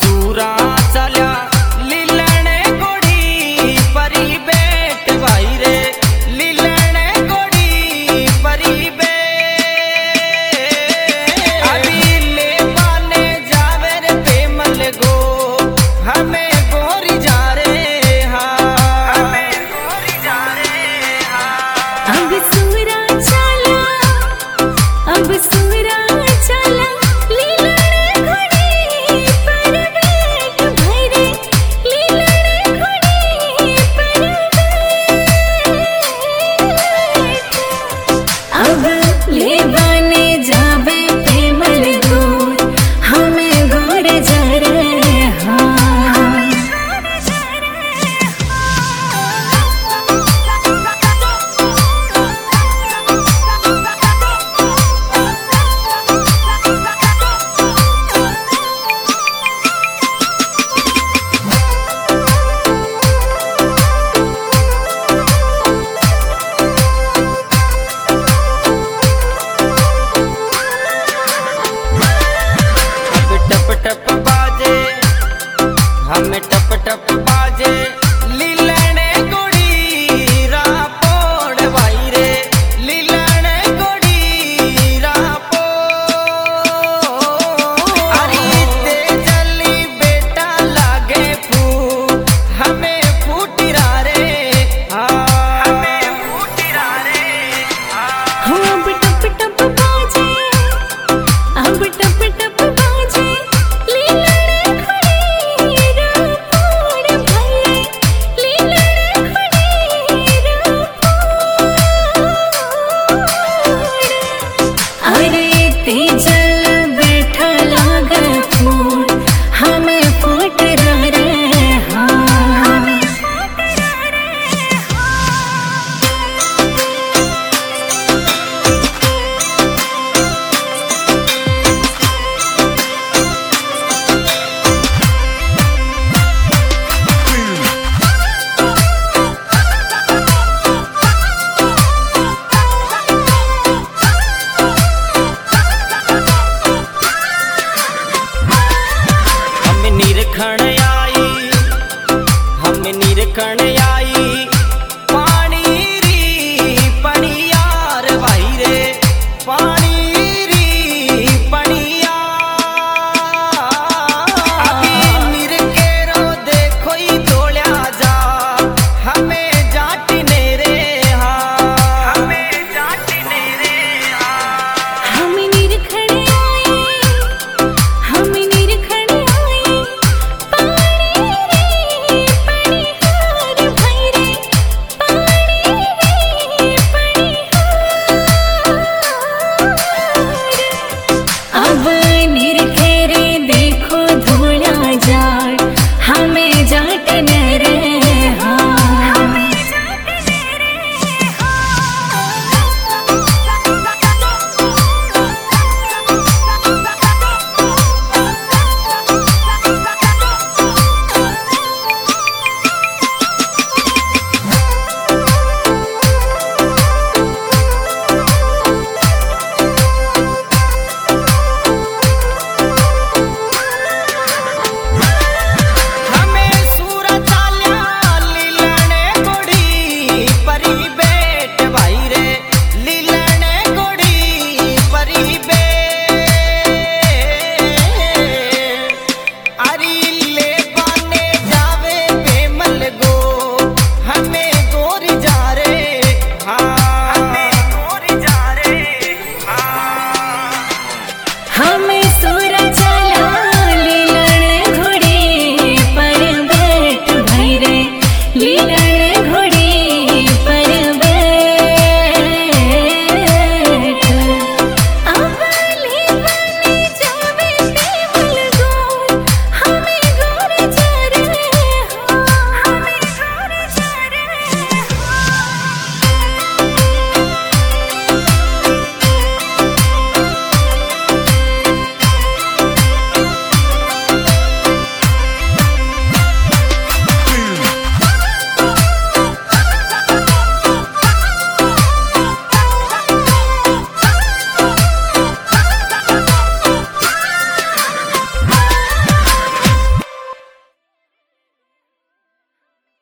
सूरा चल्या लीलने गोड़ी परी बेट भाई रे लीलने गोड़ी परी बेट अभी ले पाने जावे रे पेमल गो हमें गोरी जा रे हाँ हमें गोरी जा रे हाँ अब सूरा चला अब सूरा चला टप बाजे हमें टप टप बाजे लीलने गोड़ी रापोड़ भाई रे लीलने गोड़ी रापोड़ अरे ते जली बेटा लागे फूट हमें फूटिरा रे हाँ हमें फूटिरा रे हाँ अब टप टप बाजे अब टप टप बाजे निरखण